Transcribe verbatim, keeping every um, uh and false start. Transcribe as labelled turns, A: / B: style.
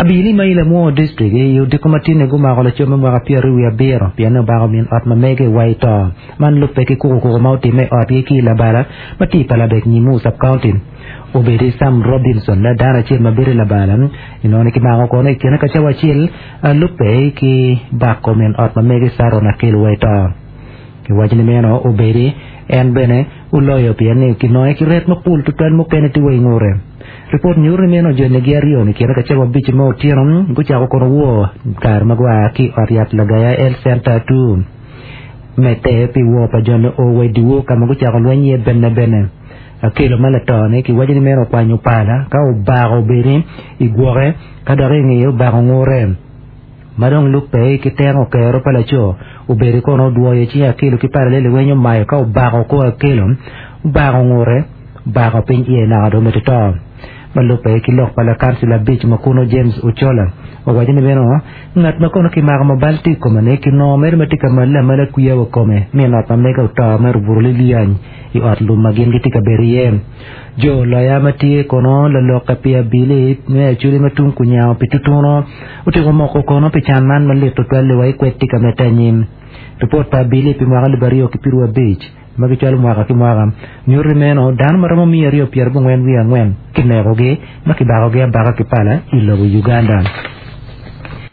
A: abili mai la mo district yu de komatine go ma ko la choma ma pieru ya bero piano ba min at ma mege waito man lu pe ki ko ko mauti me at ki la bala mati pala bek ni mu sub county obedi Sam Robinson la dara che ma bere la bala inone ki ma ko ne kena ka chawa chil lu pe ki ba ko men at ma mege saro na kel waito ki wajini meno obedi en bene uloyo piano ki no ki ret no pul tutan mo penati way ngore report nyure meno jone giario ni kira kacha bichi mo tiram gucha ko kono wo kar magwa ki ariat lagaya el center tu mete pi wo pa jone o we diwo kama gucha ko lwenye benne benne akelo malato ne ki wajini meno kwa nyupala ka o baro bere igore kadare ngi yo baro ngore madong lupe ki tengo kero pala cho uberi kono duwo ye chi akelo ki paralele wenyo mayo ka o baro ko akelo baro ngore baro pinje na do meto malupe ki lok pala karsila beach makuno James Ochola o wajini beno ngat makono ki magma balti ko mane ki no mer matika mala mala kuya wo kome me na ta mega ta mer burli lian i atlu magin ki tika berien jo la ya mati kono la loka pia bile me chuli matung kunya pitutono uti ko moko kono pe chanman malle to twalle wai kwetti ka metanyim report pa bile pi magal bario ki pirwa beach magi chal mwaka ki mwaka nyuri meno dan maramo mi ario pier bungwen wi angwen kineroge makibaroge baga kipala ilo Uganda.